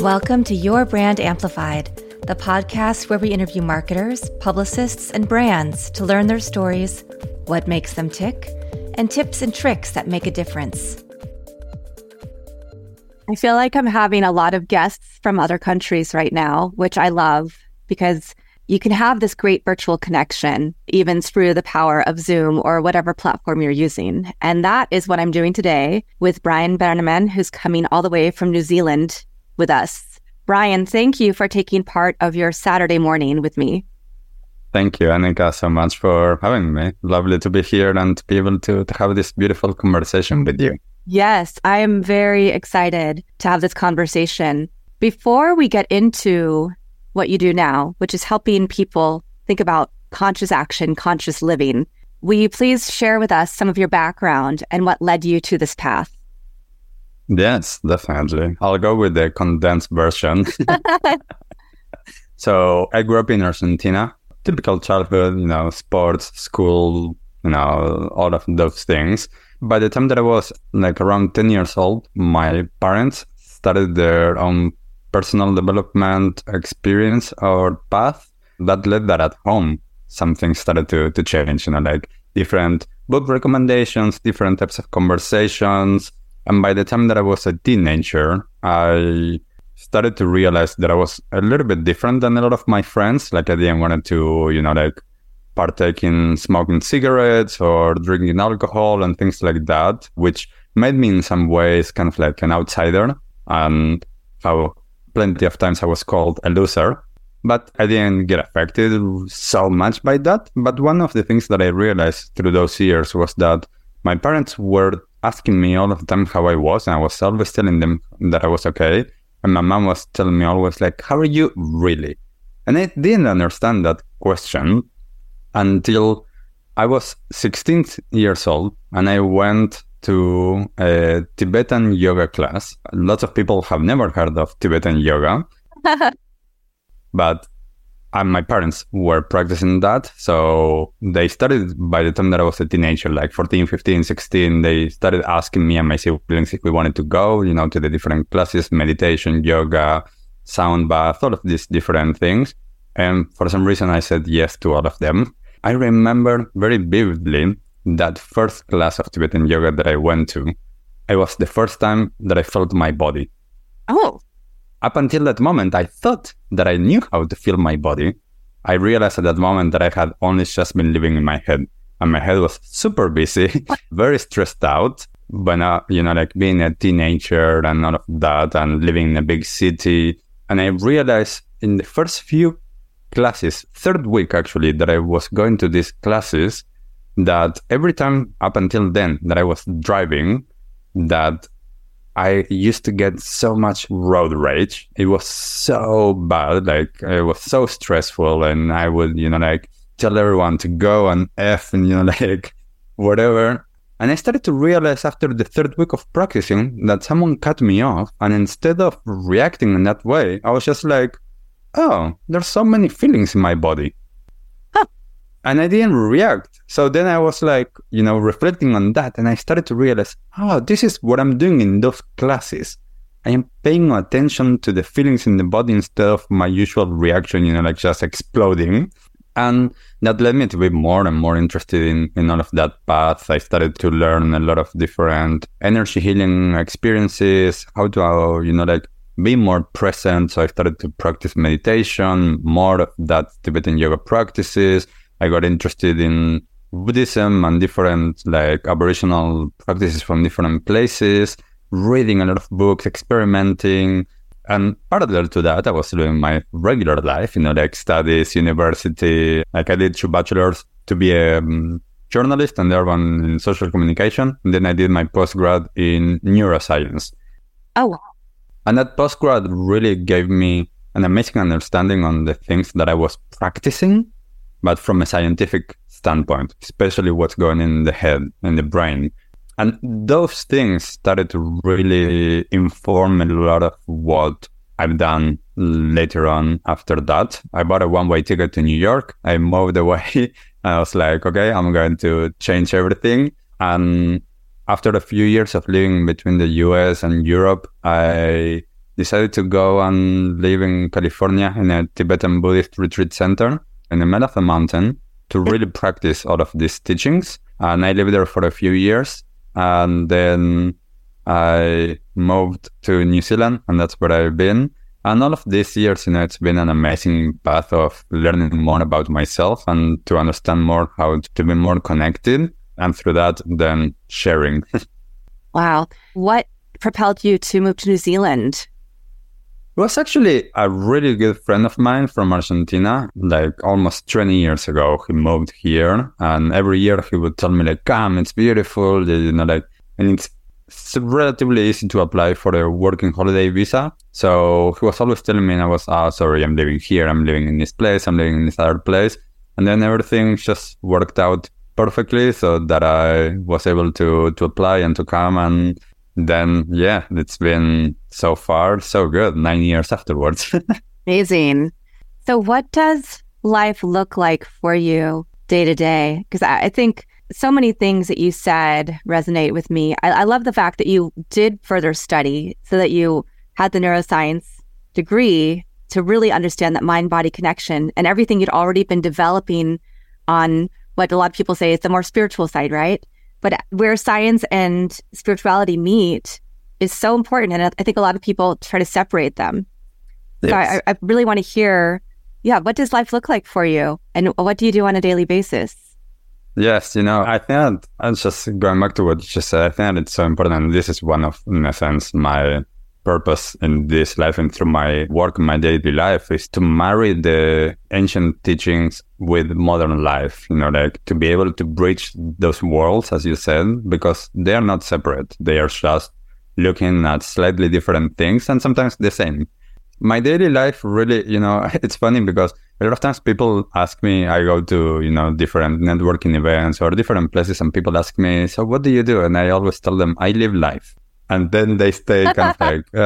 Welcome to Your Brand Amplified, the podcast where we interview marketers, publicists, and brands to learn their stories, what makes them tick, and tips and tricks that make a difference. I feel like I'm having a lot of guests from other countries right now, which I love because you can have this great virtual connection even through the power of Zoom or whatever platform you're using. And that is what I'm doing today with Brian Berneman, who's coming all the way from New Zealand with us. Brian, thank you for taking part of your Saturday morning with me. Thank you, Annika, so much for having me. Lovely to be here and to be able to have this beautiful conversation with you. Yes, I am very excited to have this conversation. Before we get into what you do now, which is helping people think about conscious action, conscious living, will you please share with us some of your background and what led you to this path? Yes, definitely. I'll go with the condensed version. So I grew up in Argentina. Typical childhood, sports, school, all of those things. By the time that I was around 10 years old, my parents started their own personal development experience or path that led that at home. Something started to change, different book recommendations, different types of conversations. And by the time that I was a teenager, I started to realize that I was a little bit different than a lot of my friends. I didn't want to, partake in smoking cigarettes or drinking alcohol and things like that, which made me in some ways kind of like an outsider. And how plenty of times I was called a loser, but I didn't get affected so much by that. But one of the things that I realized through those years was that my parents were asking me all of the time how I was, and I was always telling them that I was okay. And my mom was telling me always how are you really? And I didn't understand that question until I was 16 years old and I went to a Tibetan yoga class. Lots of people have never heard of Tibetan yoga, but my parents were practicing that. So they started, by the time that I was a teenager, 14, 15, 16, they started asking me and my siblings if we wanted to go, to the different classes, meditation, yoga, sound bath, all of these different things. And for some reason, I said yes to all of them. I remember very vividly that first class of Tibetan yoga that I went to. It was the first time that I felt my body. Oh. Up until that moment, I thought that I knew how to feel my body. I realized at that moment that I had only just been living in my head. And my head was super busy, very stressed out. But being a teenager and all of that and living in a big city. And I realized in the first few classes, third week actually, that I was going to these classes, that every time up until then that I was driving, that I used to get so much road rage. It was so bad, it was so stressful, and I would, tell everyone to go and F and, whatever. And I started to realize after the third week of practicing that someone cut me off, and instead of reacting in that way, I was just oh, there's so many feelings in my body. Huh. And I didn't react. So then I was reflecting on that. And I started to realize, this is what I'm doing in those classes. I am paying attention to the feelings in the body instead of my usual reaction, just exploding. And that led me to be more and more interested in all of that path. I started to learn a lot of different energy healing experiences, how to, be more present. So I started to practice meditation, more of that Tibetan yoga practices. I got interested in Buddhism and different Aboriginal practices from different places, reading a lot of books, experimenting. And parallel to that, I was doing my regular life, studies, university. I did 2 bachelors to be a journalist and the other one in social communication. And then I did my postgrad in neuroscience. Oh, wow. And that postgrad really gave me an amazing understanding on the things that I was practicing, but from a scientific standpoint, especially what's going in the head and the brain. And those things started to really inform a lot of what I've done later on after that. I bought a one-way ticket to New York. I moved away. I was okay, I'm going to change everything. And after a few years of living between the US and Europe, I decided to go and live in California in a Tibetan Buddhist retreat center in the middle of the mountain to really practice all of these teachings. And I lived there for a few years. And then I moved to New Zealand, and that's where I've been. And all of these years, it's been an amazing path of learning more about myself and to understand more how to be more connected. And through that, then sharing. Wow. What propelled you to move to New Zealand? It was actually a really good friend of mine from Argentina, like almost 20 years ago. He moved here, and every year he would tell me like, come, it's beautiful, and it's relatively easy to apply for a working holiday visa. So he was always telling me, and I was, sorry, I'm living here, I'm living in this place, I'm living in this other place. And then everything just worked out perfectly so that I was able to apply and to come. And then, yeah, it's been so far so good, 9 years afterwards. Amazing. So what does life look like for you day to day? Because I think so many things that you said resonate with me. I love the fact that you did further study so that you had the neuroscience degree to really understand that mind-body connection and everything you'd already been developing on what a lot of people say is the more spiritual side, right? But where science and spirituality meet is so important. And I think a lot of people try to separate them. Yes. So I really want to hear, what does life look like for you? And what do you do on a daily basis? Yes, I think I'm just going back to what you just said. I think it's so important. This is one of, in a sense, my purpose in this life and through my work, my daily life, is to marry the ancient teachings with modern life, like to be able to bridge those worlds, as you said, because they are not separate. They are just looking at slightly different things and sometimes the same. My daily life really, it's funny because a lot of times people ask me, I go to, different networking events or different places, and people ask me, so what do you do? And I always tell them, I live life. And then they stay kind of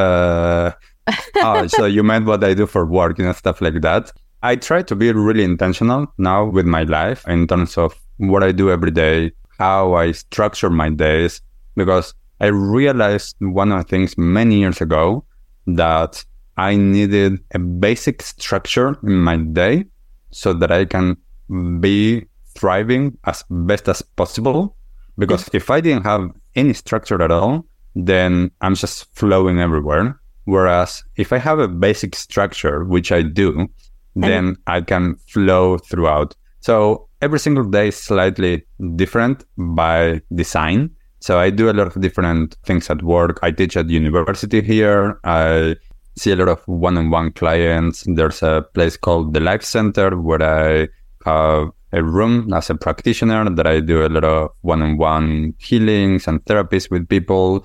like, so you meant what I do for work, stuff like that. I try to be really intentional now with my life in terms of what I do every day, how I structure my days, because I realized one of the things many years ago that I needed a basic structure in my day so that I can be thriving as best as possible. Because if I didn't have any structure at all, then I'm just flowing everywhere. Whereas if I have a basic structure, which I do, then I can flow throughout. So every single day is slightly different by design. So I do a lot of different things at work. I teach at university here. I see a lot of one-on-one clients. There's a place called the Life Center where I have a room as a practitioner that I do a lot of one-on-one healings and therapies with people.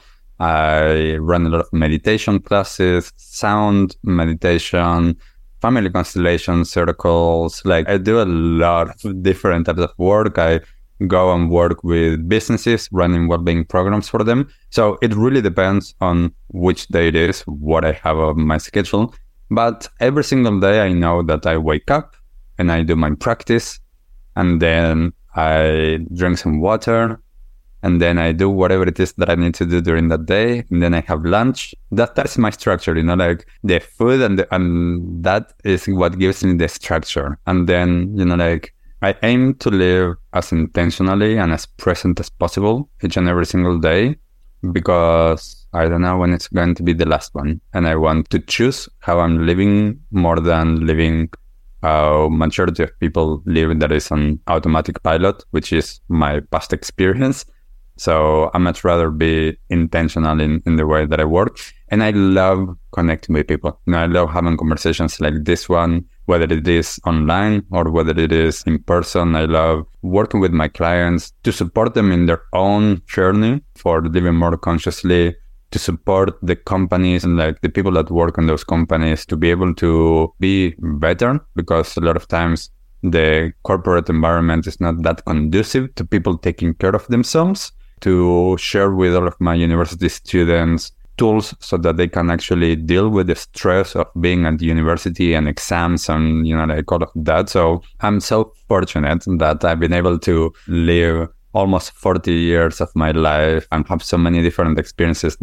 I run a lot of meditation classes, sound meditation, family constellation circles. Like I do a lot of different types of work. I go and work with businesses, running well-being programs for them. So it really depends on which day it is, what I have on my schedule. But every single day I know that I wake up and I do my practice, and then I drink some water, and then I do whatever it is that I need to do during that day, and then I have lunch. That's my structure, like the food and that is what gives me the structure. And then, like I aim to live as intentionally and as present as possible each and every single day, because I don't know when it's going to be the last one. And I want to choose how I'm living more than living how majority of people live that is on automatic pilot, which is my past experience. So I much rather be intentional in the way that I work. And I love connecting with people. I love having conversations like this one, whether it is online or whether it is in person. I love working with my clients to support them in their own journey for living more consciously, to support the companies and like the people that work in those companies to be able to be better, because a lot of times the corporate environment is not that conducive to people taking care of themselves. To share with all of my university students tools so that they can actually deal with the stress of being at the university and exams and, like all of that. So I'm so fortunate that I've been able to live almost 40 years of my life and have so many different experiences that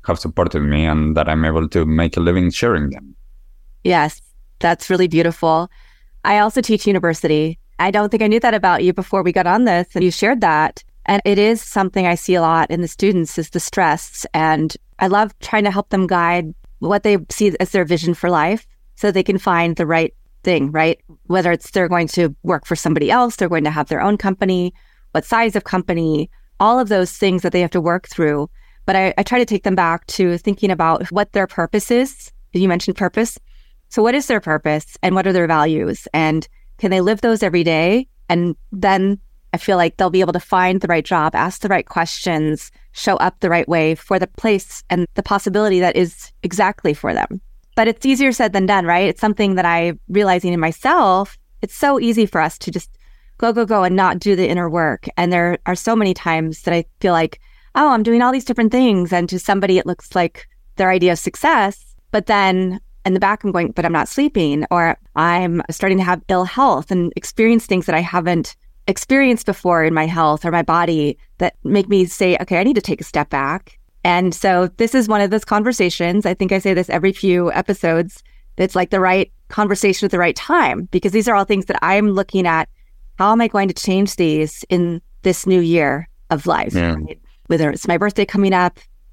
have supported me and that I'm able to make a living sharing them. Yes, that's really beautiful. I also teach university. I don't think I knew that about you before we got on this, and you shared that. And it is something I see a lot in the students is the stress. And I love trying to help them guide what they see as their vision for life so they can find the right thing, right? Whether it's they're going to work for somebody else, they're going to have their own company, what size of company, all of those things that they have to work through. But I try to take them back to thinking about what their purpose is. You mentioned purpose. So what is their purpose and what are their values? And can they live those every day? And then I feel like they'll be able to find the right job, ask the right questions, show up the right way for the place and the possibility that is exactly for them. But it's easier said than done, right? It's something that I'm realizing in myself. It's so easy for us to just go and not do the inner work. And there are so many times that I feel like, oh, I'm doing all these different things. And to somebody, it looks like their idea of success. But then in the back, I'm going, but I'm not sleeping, or I'm starting to have ill health and experience things that I haven't experienced before in my health or my body that make me say, okay, I need to take a step back. And so this is one of those conversations. I think I say this every few episodes. It's like the right conversation at the right time, because these are all things that I'm looking at. How am I going to change these in this new year of life? Yeah. Right? Whether it's my birthday coming up,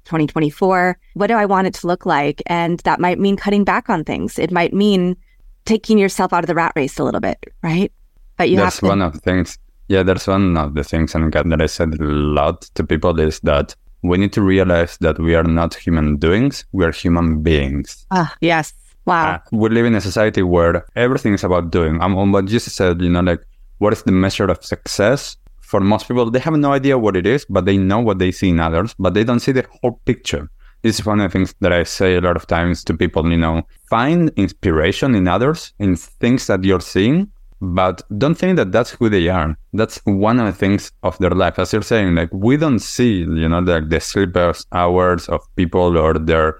2024, what do I want it to look like? And that might mean cutting back on things. It might mean taking yourself out of the rat race a little bit, right? But you That's have to... one of the things. Yeah, there's one of the things, and that I said a lot to people, is that we need to realize that we are not human doings, we are human beings. Yes. Wow. We live in a society where everything is about doing. On what Jesus said, like, what is the measure of success? For most people, they have no idea what it is, but they know what they see in others, but they don't see the whole picture. This is one of the things that I say a lot of times to people, find inspiration in others, in things that you're seeing, but don't think that that's who they are. That's one of the things of their life. As you're saying, like, we don't see, the sleepless hours of people or their,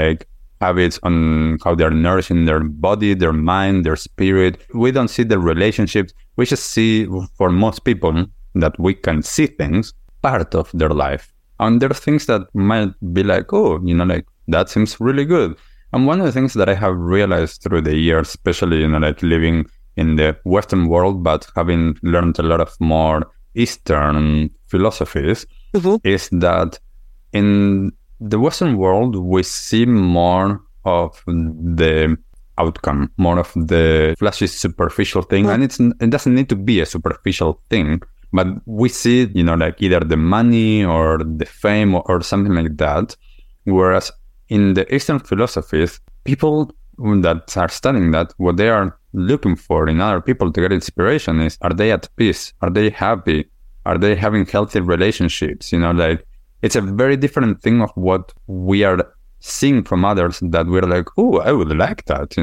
habits on how they're nourishing their body, their mind, their spirit. We don't see the relationships. We just see, for most people, that we can see things, part of their life. And there are things that might be like, oh, that seems really good. And one of the things that I have realized through the years, especially, living in the Western world, but having learned a lot of more Eastern philosophies, is that in the Western world, we see more of the outcome, more of the flashy, superficial thing. And it doesn't need to be a superficial thing. But we see, either the money or the fame or something like that. Whereas in the Eastern philosophies, people that are studying that, what they are looking for in other people to get inspiration is, are they at peace? Are they happy? Are they having healthy relationships? It's a very different thing of what we are seeing from others, that we're like, oh, I would like that,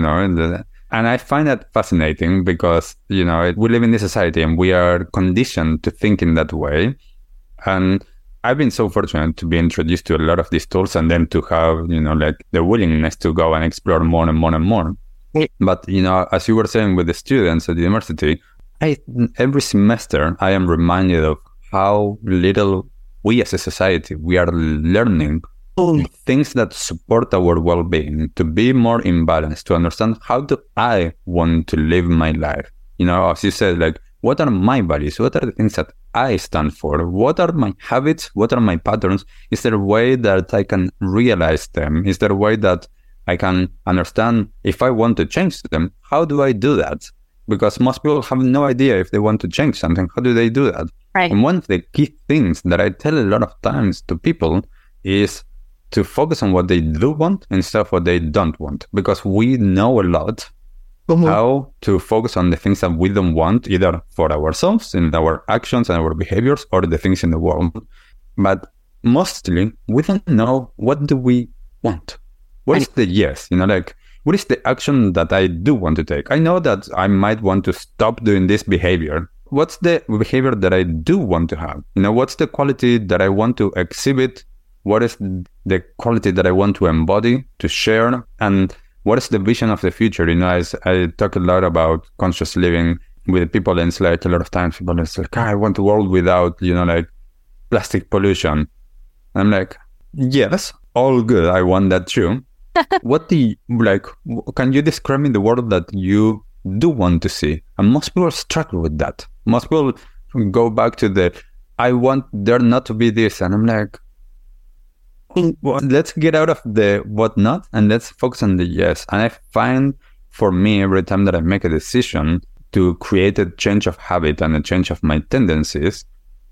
And I find that fascinating because, we live in this society and we are conditioned to think in that way. And I've been so fortunate to be introduced to a lot of these tools and then to have, the willingness to go and explore more and more and more. But, as you were saying with the students at the university, every semester I am reminded of how little we as a society, we are learning things that support our well-being, to be more in balance, to understand how do I want to live my life. As you said, what are my values? What are the things that I stand for? What are my habits? What are my patterns? Is there a way that I can realize them? Is there a way that I can understand if I want to change them? How do I do that? Because most people have no idea if they want to change something. How do they do that? Right. And one of the key things that I tell a lot of times to people is to focus on what they do want instead of what they don't want. Because we know a lot how to focus on the things that we don't want, either for ourselves, in our actions and our behaviors, or the things in the world. But mostly, we don't know, what do we want? What is the yes? What is the action that I do want to take? I know that I might want to stop doing this behavior. What's the behavior that I do want to have? What's the quality that I want to exhibit? What is the quality that I want to embody, to share? And what is the vision of the future? I talk a lot about conscious living with people, and it's like a lot of times people are like, I want a world without, plastic pollution. And I'm like, yes, all good. I want that too. What do you, like, can you describe me the world that you do want to see? And most people struggle with that. Most people go back to I want there not to be this. And I'm like, well, let's get out of the what not and let's focus on the yes. And I find for me, every time that I make a decision to create a change of habit and a change of my tendencies,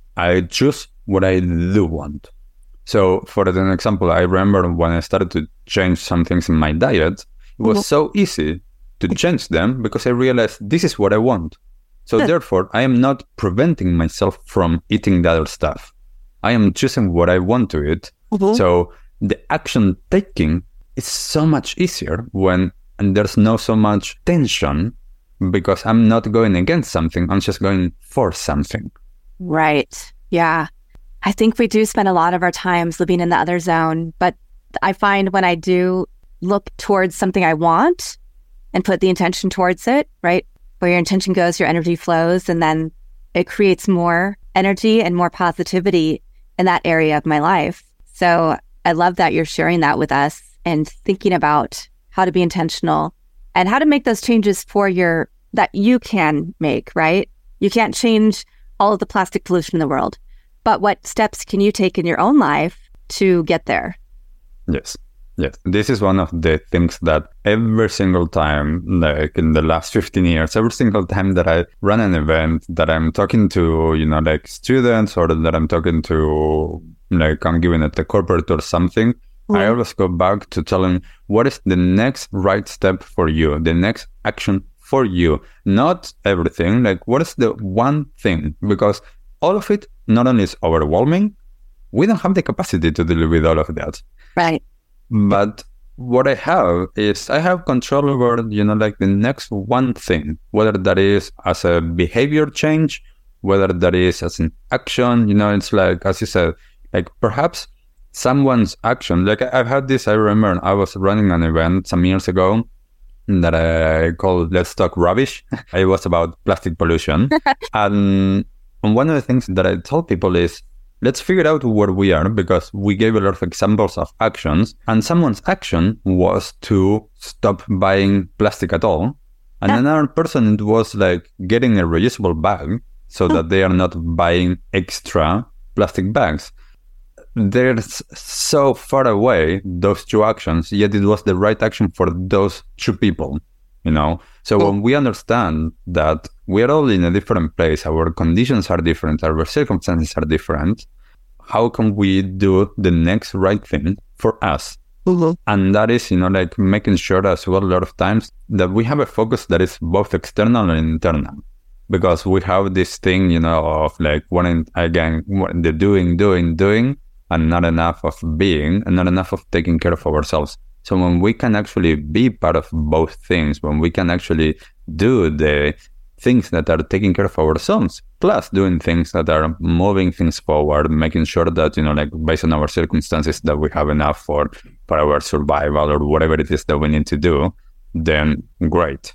I choose what I do want. So for an example, I remember when I started to change some things in my diet, it was so easy to change them because I realized this is what I want. So therefore, I am not preventing myself from eating the other stuff. I am choosing what I want to eat. So the action taking is so much easier when there's no so much tension because I'm not going against something. I'm just going for something. Right. Yeah. I think we do spend a lot of our times living in the other zone, but I find when I do look towards something I want and put the intention towards it, right? Where your intention goes, your energy flows, and then it creates more energy and more positivity in that area of my life. So I love that you're sharing that with us and thinking about how to be intentional and how to make those changes that you can make, right? You can't change all of the plastic pollution in the world, but what steps can you take in your own life to get there? Yes. This is one of the things that every single time, like in the last 15 years, every single time that I run an event, that I'm talking to, like students or that I'm talking to, like I'm giving it a corporate or something, I always go back to telling what is the next right step for you, the next action for you, not everything. Like what is the one thing? Because all of it not only is overwhelming, we don't have the capacity to deal with all of that. Right. But what I have is I have control over, like the next one thing, whether that is as a behavior change, whether that is as an action, it's like, as you said, like perhaps someone's action, like I've had this, I remember I was running an event some years ago that I called Let's Talk Rubbish. It was about plastic pollution. And one of the things that I told people is, let's figure out where we are, because we gave a lot of examples of actions, and someone's action was to stop buying plastic at all. And another person, it was like getting a reusable bag so that they are not buying extra plastic bags. They're so far away, those two actions, yet it was the right action for those two people, So when we understand that we are all in a different place, our conditions are different, our circumstances are different, how can we do the next right thing for us? And that is, like making sure as well a lot of times that we have a focus that is both external and internal. Because we have this thing, of like wanting, again, the doing, and not enough of being, and not enough of taking care of ourselves. So when we can actually be part of both things, when we can actually do the things that are taking care of ourselves, plus doing things that are moving things forward, making sure that, like based on our circumstances, that we have enough for our survival or whatever it is that we need to do, then great.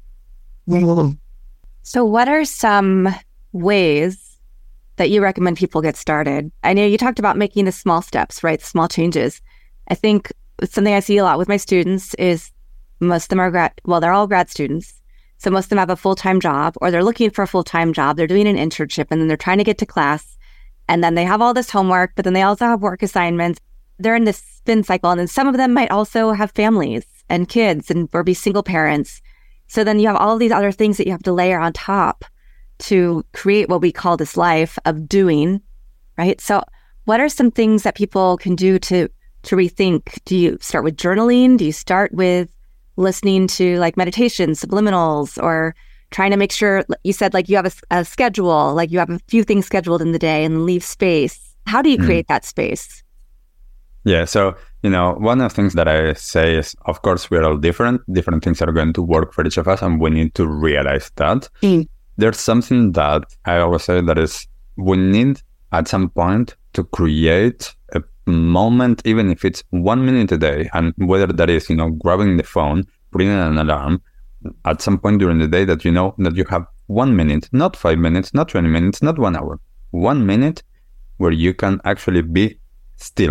So what are some ways that you recommend people get started? I know you talked about making the small steps, right? Small changes. I think something I see a lot with my students is most of them are they're all grad students. So most of them have a full-time job, or they're looking for a full-time job. They're doing an internship, and then they're trying to get to class. And then they have all this homework, but then they also have work assignments. They're in this spin cycle. And then some of them might also have families and kids or be single parents. So then you have all of these other things that you have to layer on top to create what we call this life of doing, right? So what are some things that people can do to rethink? Do you start with journaling? Do you start with listening to like meditation, subliminals, or trying to make sure, you said like you have a schedule, like you have a few things scheduled in the day and leave space. How do you create that space? Yeah. So, one of the things that I say is, of course, we're all different. Different things are going to work for each of us, and we need to realize that. There's something that I always say that is, we need at some point to create a moment, even if it's 1 minute a day, and whether that is, grabbing the phone, putting an alarm at some point during the day, that that you have 1 minute, not 5 minutes, not 20 minutes, not 1 hour, 1 minute where you can actually be still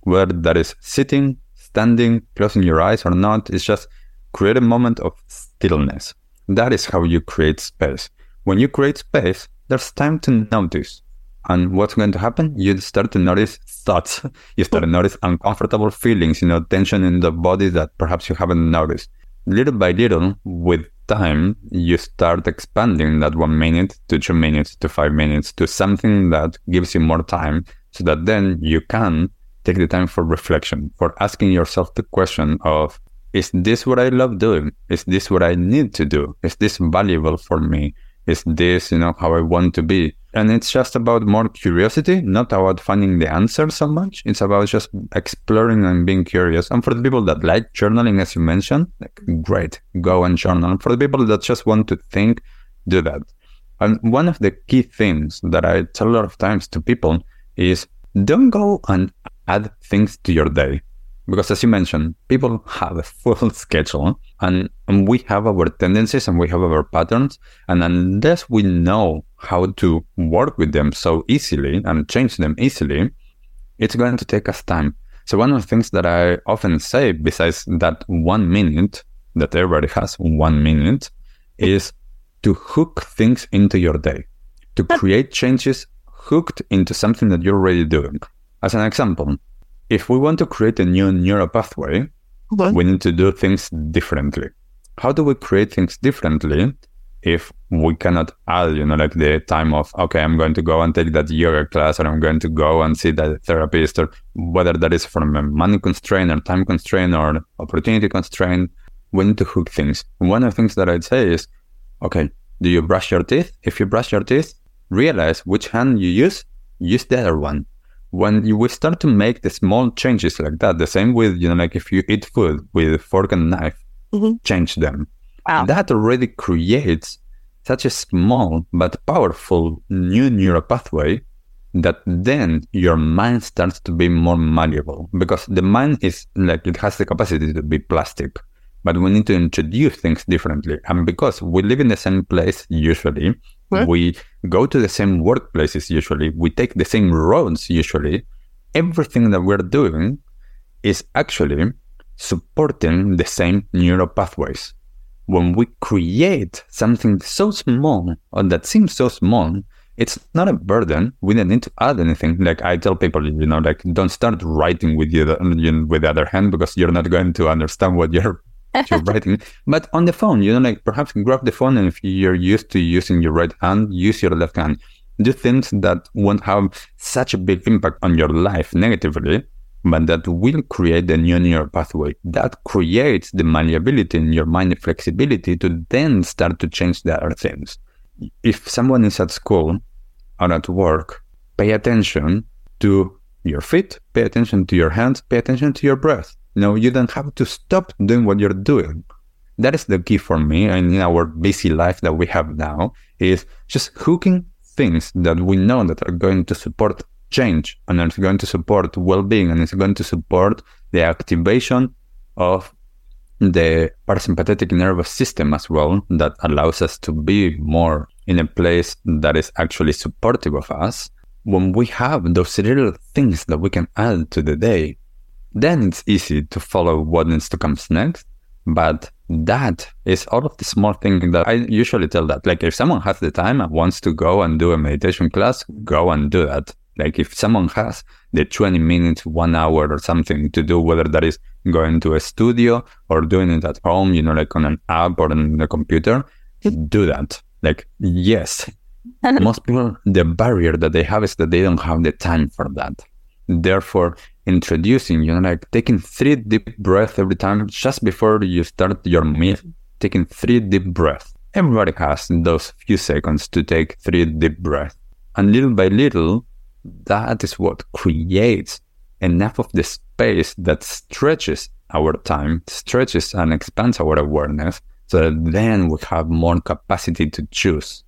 whether that is sitting, standing, closing your eyes or not. It's just create a moment of stillness. That is how you create space. When you create space, there's time to notice. And what's going to happen? You start to notice thoughts. You start to notice uncomfortable feelings, tension in the body that perhaps you haven't noticed. Little by little, with time, you start expanding that 1 minute to 2 minutes to 5 minutes to something that gives you more time, so that then you can take the time for reflection, for asking yourself the question of, is this what I love doing? Is this what I need to do? Is this valuable for me? Is this, how I want to be? And it's just about more curiosity, not about finding the answer so much. It's about just exploring and being curious. And for the people that like journaling, as you mentioned, great, go and journal. And for the people that just want to think, do that. And one of the key things that I tell a lot of times to people is don't go and add things to your day. Because as you mentioned, people have a full schedule and we have our tendencies and we have our patterns. And unless we know how to work with them so easily and change them easily, it's going to take us time. So one of the things that I often say, besides that 1 minute, that everybody has 1 minute, is to hook things into your day, to create changes hooked into something that you're already doing. As an example, if we want to create a new neural pathway, we need to do things differently. How do we create things differently if we cannot add, like the time of, okay, I'm going to go and take that yoga class, or I'm going to go and see that therapist, or whether that is from a money constraint or time constraint or opportunity constraint, we need to hook things. And one of the things that I'd say is, okay, do you brush your teeth? If you brush your teeth, realize which hand you use the other one. When we start to make the small changes like that, the same with, like if you eat food with fork and knife, change them. Wow. That already creates such a small but powerful new neural pathway that then your mind starts to be more malleable, because the mind is like, it has the capacity to be plastic, but we need to introduce things differently. And because we live in the same place usually, we go to the same workplaces usually, we take the same roads usually, everything that we're doing is actually supporting the same neural pathways. When we create something so small, or that seems so small, it's not a burden. We don't need to add anything. Like I tell people, like don't start writing with with the other hand, because you're not going to understand what you're writing. But on the phone, like perhaps grab the phone, and if you're used to using your right hand, use your left hand. Do things that won't have such a big impact on your life negatively, but that will create the new neural pathway that creates the malleability in your mind, the flexibility to then start to change the other things. If someone is at school or at work, pay attention to your feet, pay attention to your hands, pay attention to your breath. You don't have to stop doing what you're doing. That is the key for me, and in our busy life that we have now, is just hooking things that we know that are going to support change, and it's going to support well-being, and it's going to support the activation of the parasympathetic nervous system as well, that allows us to be more in a place that is actually supportive of us. When we have those little things that we can add to the day, then it's easy to follow what needs to come next. But that is all of the small things that I usually tell that. Like if someone has the time and wants to go and do a meditation class, go and do that. Like if someone has the 20 minutes, 1 hour or something to do, whether that is going to a studio or doing it at home, like on an app or on the computer, do that. Like, yes, most people, the barrier that they have is that they don't have the time for that. Therefore, introducing, like taking 3 deep breaths every time, just before you start your meal, taking 3 deep breaths. Everybody has those few seconds to take 3 deep breaths. And little by little, that is what creates enough of the space that stretches our time, stretches and expands our awareness, so that then we have more capacity to choose.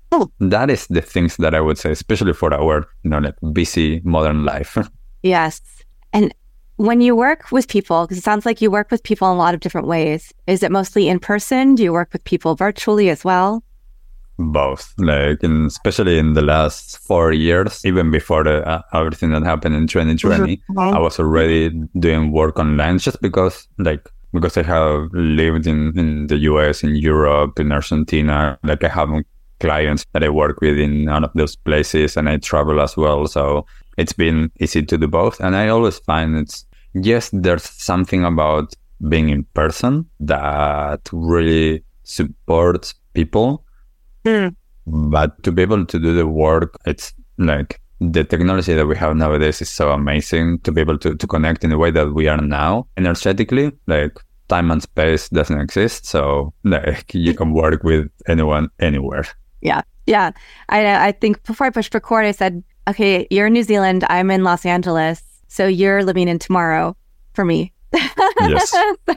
That is the things that I would say, especially for our, like busy modern life. Yes. And when you work with people, because it sounds like you work with people in a lot of different ways, is it mostly in person? Do you work with people virtually as well? both. Like, especially in the last 4 years, even before everything that happened in 2020, I was already doing work online just because I have lived in the US, in Europe, in Argentina. Like, I have clients that I work with in all of those places, and I travel as well. So it's been easy to do both. And I always find there's something about being in person that really supports people. But to be able to do the work, it's like the technology that we have nowadays is so amazing to be able to connect in the way that we are now. Energetically, like, time and space doesn't exist. So like, you can work with anyone, anywhere. Yeah. Yeah. I think before I pushed record, I said, okay, you're in New Zealand, I'm in Los Angeles. So you're living in tomorrow for me. Yes.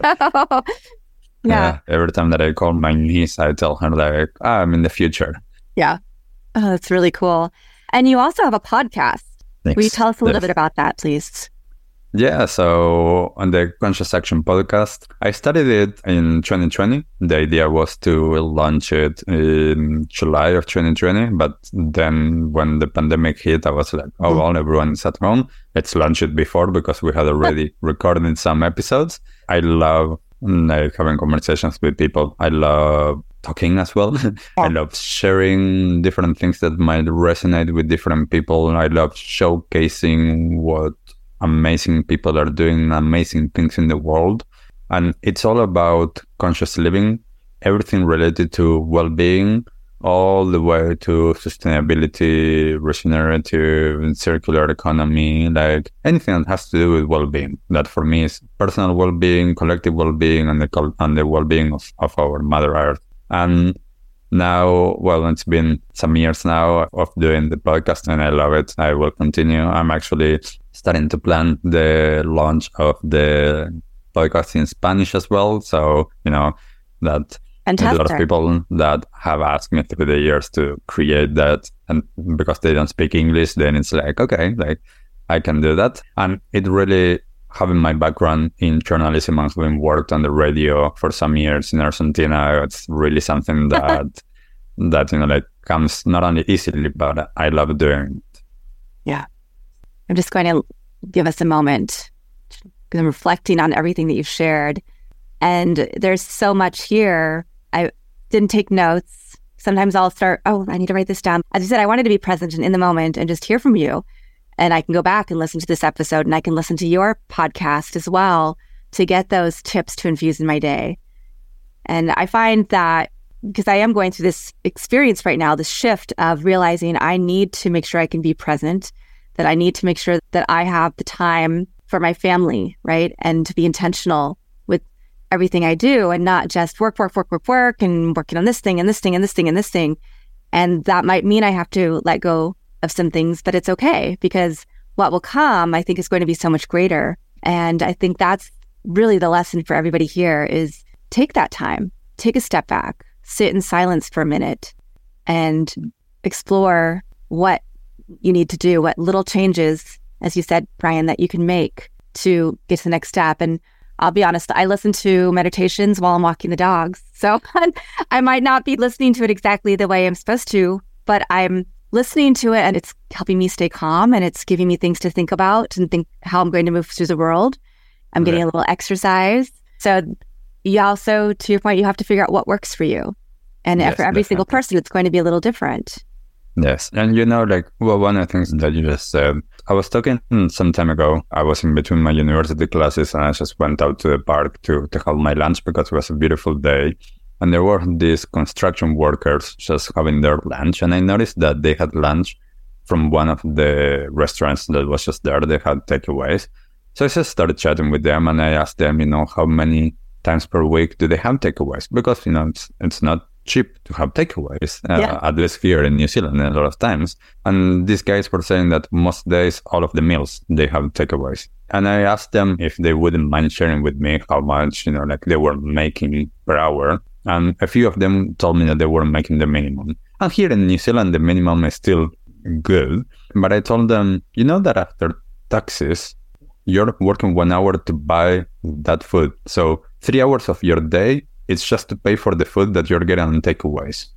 So, yeah. Every time that I call my niece, I tell her like, I'm in the future. Yeah. Oh, that's really cool. And you also have a podcast. Thanks. Will you tell us a little bit about that, please? Yeah, so on the Conscious Action podcast, I started it in 2020. The idea was to launch it in July of 2020. But then when the pandemic hit, I was like, oh, well, everyone's at home. Let's launch it before, because we had already recorded some episodes. I love like having conversations with people. I love talking as well. I love sharing different things that might resonate with different people. I love showcasing what amazing people are doing amazing things in the world. And it's all about conscious living, everything related to well-being, all the way to sustainability, regenerative and circular economy, like anything that has to do with well-being. That for me is personal well-being, collective well-being, and the well-being of our Mother Earth. And now, well, it's been some years now of doing the podcast, and I love it. I will continue. I'm actually starting to plan the launch of the podcast in Spanish as well. So, that Fantastic. a lot of people that have asked me through the years to create that, and because they don't speak English, then it's like, okay, like I can do that. And it really, having my background in journalism and having worked on the radio for some years in Argentina, it's really something that like comes not only easily, but I love doing it. Yeah. I'm just going to give us a moment because I'm reflecting on everything that you've shared. And there's so much here. I didn't take notes. Sometimes I'll start, I need to write this down. As you said, I wanted to be present and in the moment and just hear from you. And I can go back and listen to this episode, and I can listen to your podcast as well to get those tips to infuse in my day. And I find that because I am going through this experience right now, this shift of realizing I need to make sure I can be present, that I need to make sure that I have the time for my family, right? And to be intentional with everything I do and not just work, and working on this thing and this thing and this thing and this thing. And that might mean I have to let go of some things, but it's okay, because what will come, I think, is going to be so much greater. And I think that's really the lesson for everybody here is take that time, take a step back, sit in silence for a minute and explore what you need to do, what little changes, as you said, Brian, that you can make to get to the next step. And I'll be honest, I listen to meditations while I'm walking the dogs. So I might not be listening to it exactly the way I'm supposed to, but I'm listening to it and it's helping me stay calm, and it's giving me things to think about and think how I'm going to move through the world. I'm getting a little exercise. So you also, to your point, you have to figure out what works for you. And for every single person, it's going to be a little different. Yes. And one of the things that you just said, I was talking some time ago, I was in between my university classes and I just went out to the park to have my lunch because it was a beautiful day. And there were these construction workers just having their lunch. And I noticed that they had lunch from one of the restaurants that was just there. They had takeaways. So I just started chatting with them and I asked them, how many times per week do they have takeaways? Because, it's not cheap to have takeaways, at least here in New Zealand a lot of times. And these guys were saying that most days, all of the meals, they have takeaways. And I asked them if they wouldn't mind sharing with me how much, they were making per hour. And a few of them told me that they were making the minimum. And here in New Zealand, the minimum is still good. But I told them, that after taxes, you're working 1 hour to buy that food. So 3 hours of your day, it's just to pay for the food that you're getting on takeaways.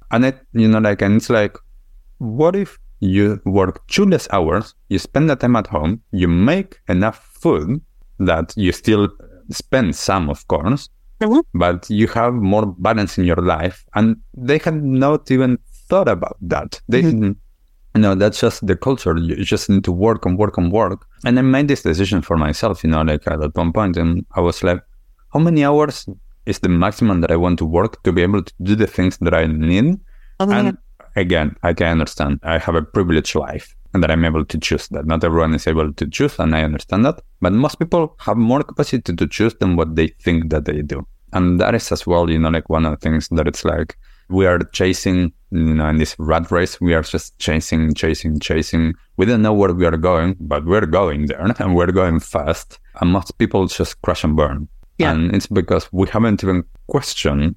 And and it's like, what if you work 2 less hours, you spend the time at home, you make enough food that you still spend some, of course, but you have more balance in your life. And they had not even thought about that. They that's just the culture. You just need to work and work and work. And I made this decision for myself, at one point, and I was like, how many hours is the maximum that I want to work to be able to do the things that I need? And again, I can understand. I have a privileged life and that I'm able to choose that. Not everyone is able to choose, and I understand that. But most people have more capacity to choose than what they think that they do. And that is as well, one of the things that it's like, we are chasing, in this rat race, we are just chasing. We don't know where we are going, but we're going there and we're going fast. And most people just crash and burn. Yeah. And it's because we haven't even questioned,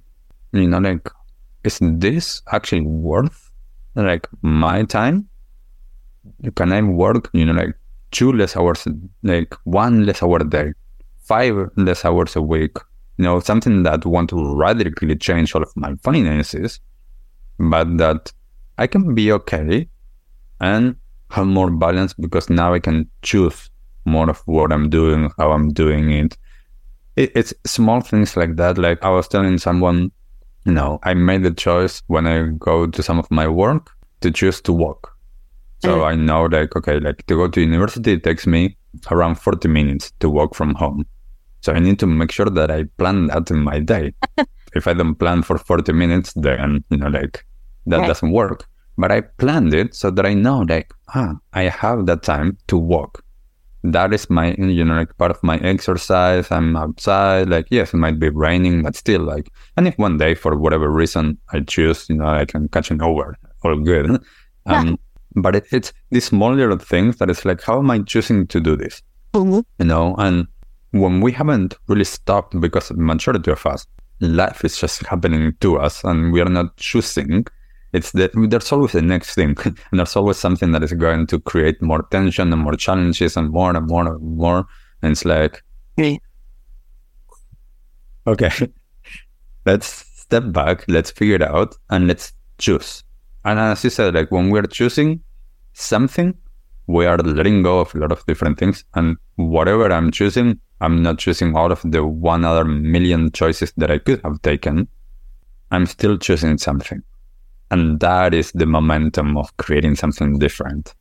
is this actually worth my time? Can I work, 2 less hours, 1 less hour a day, 5 less hours a week? Something that want to radically change all of my finances, but that I can be okay and have more balance because now I can choose more of what I'm doing, how I'm doing it. It's small things like that. Like I was telling someone, I made the choice when I go to some of my work to choose to walk. So I know to go to university, it takes me around 40 minutes to walk from home. So I need to make sure that I plan that in my day. If I don't plan for 40 minutes, then, that doesn't work. But I planned it so that I know, I have that time to walk. That is my, part of my exercise. I'm outside, yes, it might be raining, but still, and if one day, for whatever reason, I choose, I can catch an Uber, all good. But it's these small little things that it's how am I choosing to do this? And when we haven't really stopped, because the majority of us, life is just happening to us and we are not choosing, it's that there's always the next thing. And there's always something that is going to create more tension and more challenges and more and more and more. And it's okay, let's step back, let's figure it out, and let's choose. And as you said, when we're choosing something, we are letting go of a lot of different things. And whatever I'm choosing, I'm not choosing all of the 1 other million choices that I could have taken. I'm still choosing something. And that is the momentum of creating something different.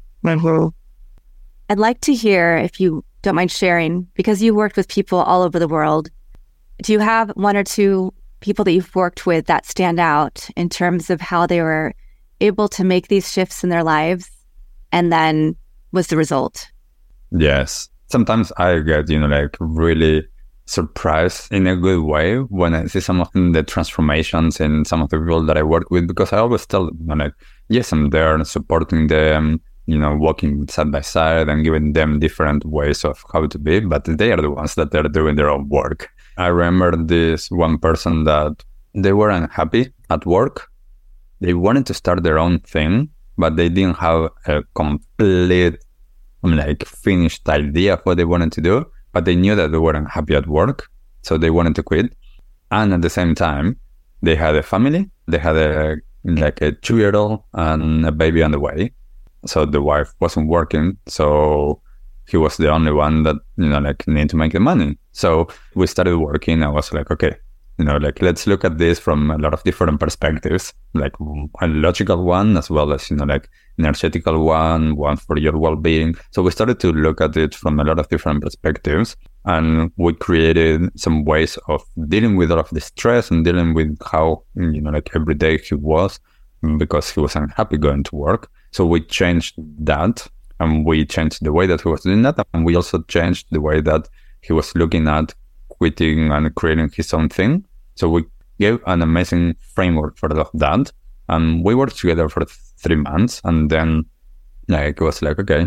I'd like to hear, if you don't mind sharing, because you worked with people all over the world, do you have 1 or 2 people that you've worked with that stand out in terms of how they were able to make these shifts in their lives? And then what's the result? Yes. Sometimes I get, really surprised in a good way when I see some of the transformations in some of the people that I work with, because I always tell them, yes, I'm there supporting them, walking side by side and giving them different ways of how to be, but they are the ones that are doing their own work. I remember this one person that they were unhappy at work. They wanted to start their own thing, but they didn't have a complete finished idea of what they wanted to do, but they knew that they weren't happy at work, so they wanted to quit. And at the same time, they had a family. They had a 2-year-old and a baby on the way. So the wife wasn't working, so he was the only one that needed to make the money. So we started working. I was okay, let's look at this from a lot of different perspectives, a logical one as well as energetical one for your well-being. So we started to look at it from a lot of different perspectives, and we created some ways of dealing with all of the stress and dealing with how every day he was, because he was unhappy going to work. So we changed that, and we changed the way that he was doing that, and we also changed the way that he was looking at quitting and creating his own thing. So we gave an amazing framework for all of that. And we worked together for 3 months. And then it was okay,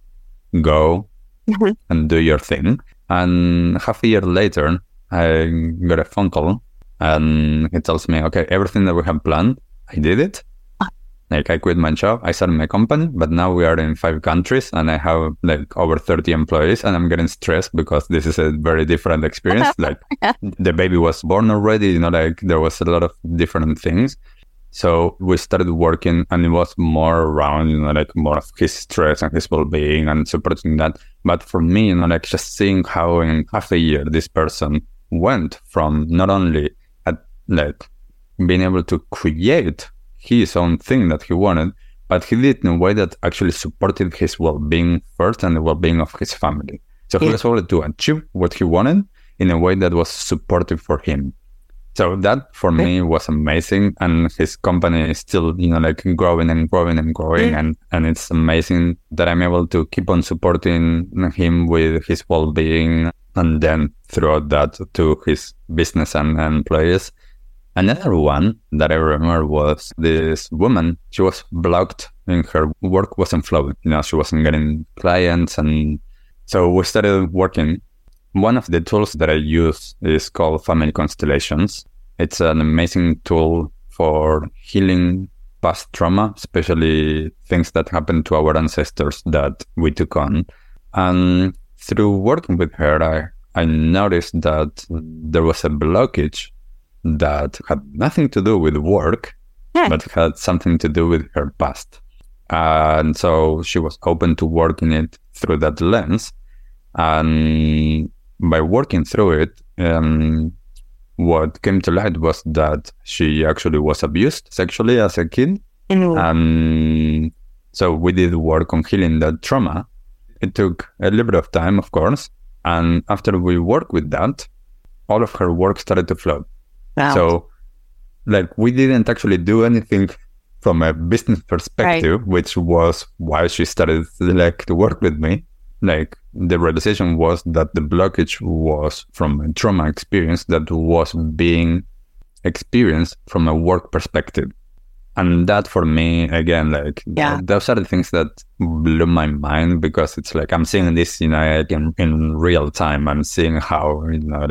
go and do your thing. And half a year later, I got a phone call and he tells me, okay, everything that we have planned, I did it. I quit my job, I started my company, but now we are in 5 countries and I have over 30 employees, and I'm getting stressed because this is a very different experience. The baby was born already, there was a lot of different things. So we started working, and it was more around, like more of his stress and his well-being and supporting that. But for me, like just seeing how in half a year this person went from not only at like being able to create his own thing that he wanted, but he did in a way that actually supported his well-being first and the well-being of his family. So he was able to achieve what he wanted in a way that was supportive for him. So that for me was amazing, and his company is still, like growing and growing and growing, and it's amazing that I'm able to keep on supporting him with his well-being, and then throughout that to his business and employees. Another one that I remember was this woman. She was blocked in her work wasn't flowing. She wasn't getting clients, and so we started working. One of the tools that I use is called Family Constellations. It's an amazing tool for healing past trauma, especially things that happened to our ancestors that we took on. And through working with her, I noticed that there was a blockage that had nothing to do with work, but had something to do with her past. And so she was open to working it through that lens. And by working through it, what came to light was that she actually was abused sexually as a kid. And so we did work on healing that trauma. It took a little bit of time, of course. And after we worked with that, all of her work started to flow. Wow. So like we didn't actually do anything from a business perspective, which was why she started to work with me. Like the realization was that the blockage was from a trauma experience that was being experienced from a work perspective. And that for me, again, those are the things that blew my mind, because it's like I'm seeing this, in real time. I'm seeing how,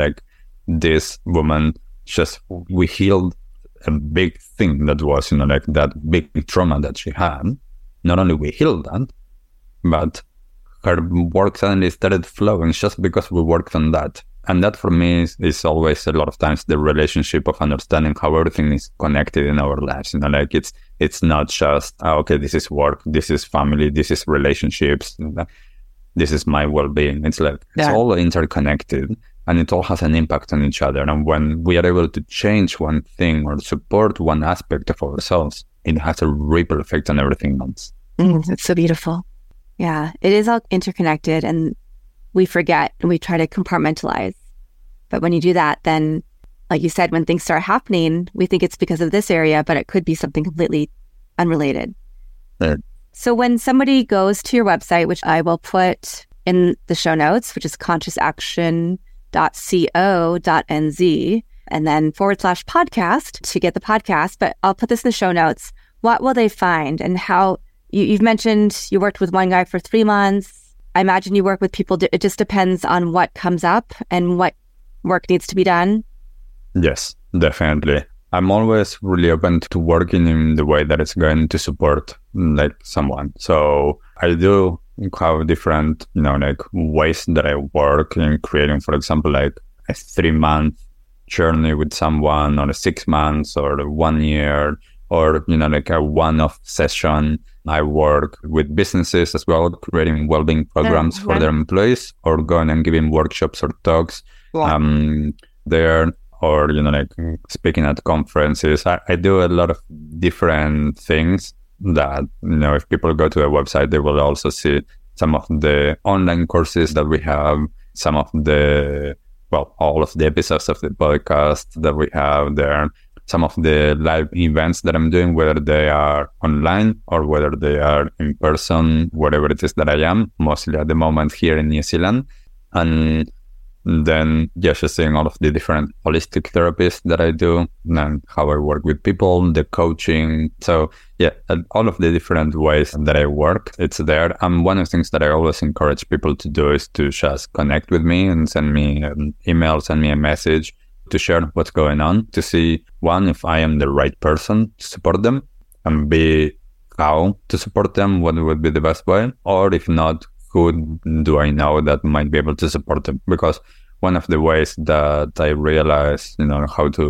this woman we healed a big thing that was, that big trauma that she had. Not only we healed that, but her work suddenly started flowing just because we worked on that. And that for me is always a lot of times the relationship of understanding how everything is connected in our lives. It's not just, okay, this is work, this is family, this is relationships, this is my well-being. It's all interconnected, and it all has an impact on each other. And when we are able to change one thing or support one aspect of ourselves, it has a ripple effect on everything else. It's so beautiful. Yeah, it is all interconnected, and we forget and we try to compartmentalize. But when you do that, then, like you said, when things start happening, we think it's because of this area, but it could be something completely unrelated. So when somebody goes to your website, which I will put in the show notes, which is consciousaction.co.nz, and then /podcast to get the podcast, but I'll put this in the show notes. What will they find, and how? You've mentioned you worked with one guy for 3 months. I imagine you work with people. It just depends on what comes up and what work needs to be done. Yes, definitely. I'm always really open to working in the way that it's going to support someone. So I do have different, ways that I work in creating, for example, a 3-month journey with someone, or a 6 months, or a 1 year, or, a one-off session. I work with businesses as well, creating well-being programs for their employees, or going and giving workshops or talks there, or, speaking at conferences. I do a lot of different things that, if people go to a website, they will also see some of the online courses that we have, some of all of the episodes of the podcast that we have there, some of the live events that I'm doing, whether they are online or whether they are in person, wherever it is that I am, mostly at the moment here in New Zealand. And then just seeing all of the different holistic therapies that I do, and how I work with people, the coaching. So all of the different ways that I work, it's there. And one of the things that I always encourage people to do is to just connect with me and send me an email, send me a message, to share what's going on, to see, one, if I am the right person to support them, and B, how to support them, what would be the best way, or if not, who do I know that might be able to support them? Because one of the ways that I realize, how to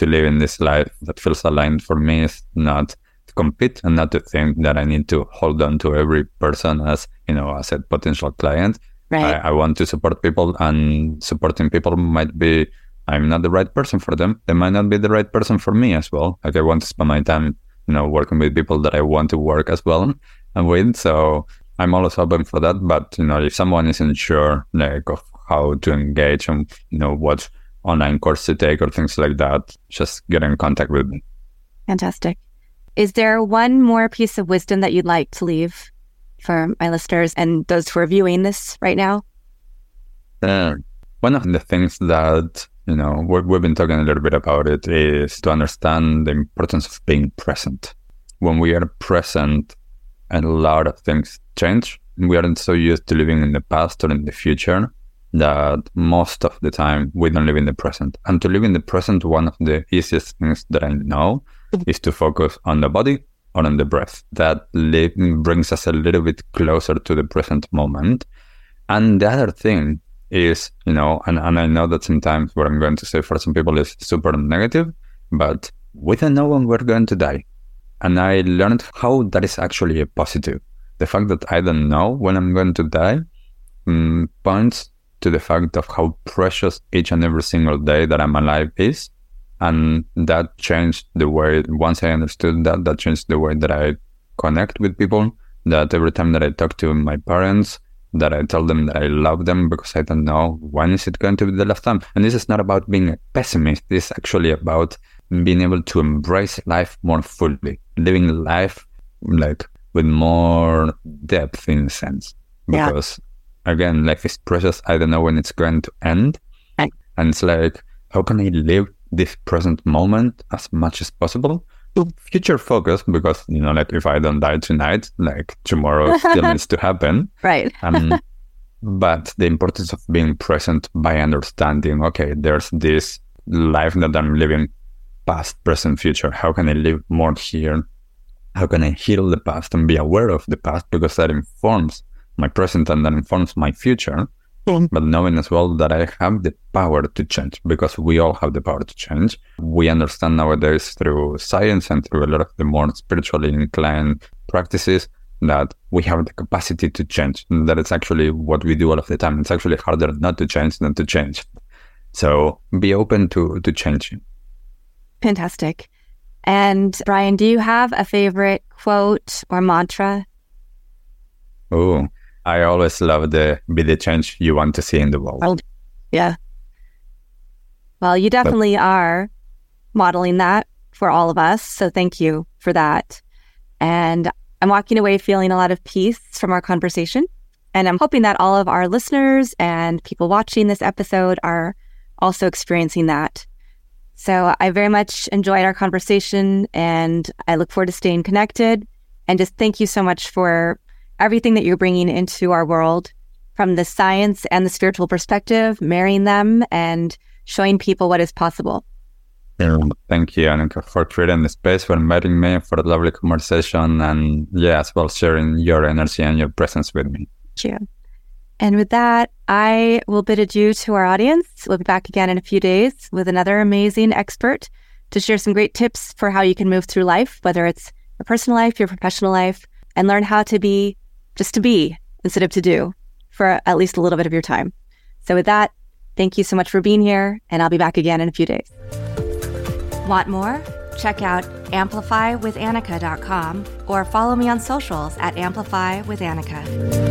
to live in this life that feels aligned for me is not to compete and not to think that I need to hold on to every person as, as a potential client. Right. I want to support people, and supporting people might be, I'm not the right person for them. They might not be the right person for me as well. Like, I want to spend my time, working with people that I want to work as well and with. So I'm always open for that. But, if someone isn't sure, like, of how to engage and, what online course to take or things like that, just get in contact with me. Fantastic. Is there one more piece of wisdom that you'd like to leave for my listeners and those who are viewing this right now? One of the things that, we've been talking a little bit about it is to understand the importance of being present. When we are present, a lot of things change. We aren't so used to living in the past or in the future that most of the time we don't live in the present. And to live in the present, one of the easiest things that I know is to focus on the body or on the breath. That brings us a little bit closer to the present moment. And the other thing is, and I know that sometimes what I'm going to say for some people is super negative, but we don't know when we're going to die. And I learned how that is actually a positive. The fact that I don't know when I'm going to die points to the fact of how precious each and every single day that I'm alive is. And that changed the way, once I understood that changed the way that I connect with people, that every time that I talk to my parents, that I tell them that I love them because I don't know when is it going to be the last time. And this is not about being a pessimist. This is actually about being able to embrace life more fully, living life like with more depth in a sense. Because again, life is precious. I don't know when it's going to end. Right. And it's like, how can I live this present moment as much as possible? Future focus, because, like, if I don't die tonight, like, tomorrow still needs to happen. Right. But the importance of being present by understanding, okay, there's this life that I'm living, past, present, future. How can I live more here? How can I heal the past and be aware of the past? Because that informs my present and that informs my future. But knowing as well that I have the power to change, because we all have the power to change. We understand nowadays through science and through a lot of the more spiritually inclined practices that we have the capacity to change. That it's actually what we do all of the time. It's actually harder not to change than to change. So be open to changing. Fantastic. And Brian, do you have a favorite quote or mantra? Oh, I always love be the change you want to see in the world. Yeah. Well, you definitely are modeling that for all of us. So thank you for that. And I'm walking away feeling a lot of peace from our conversation. And I'm hoping that all of our listeners and people watching this episode are also experiencing that. So I very much enjoyed our conversation, and I look forward to staying connected. And just thank you so much for everything that you're bringing into our world from the science and the spiritual perspective, marrying them and showing people what is possible. Thank you, Annika, for creating the space, for inviting me, for a lovely conversation, and as well sharing your energy and your presence with me. Thank you. And with that, I will bid adieu to our audience. We'll be back again in a few days with another amazing expert to share some great tips for how you can move through life, whether it's your personal life, your professional life, and learn how to be just to be instead of to do for at least a little bit of your time. So with that, thank you so much for being here, and I'll be back again in a few days. Want more? Check out amplifywithannika.com or follow me on socials at amplifywithannika.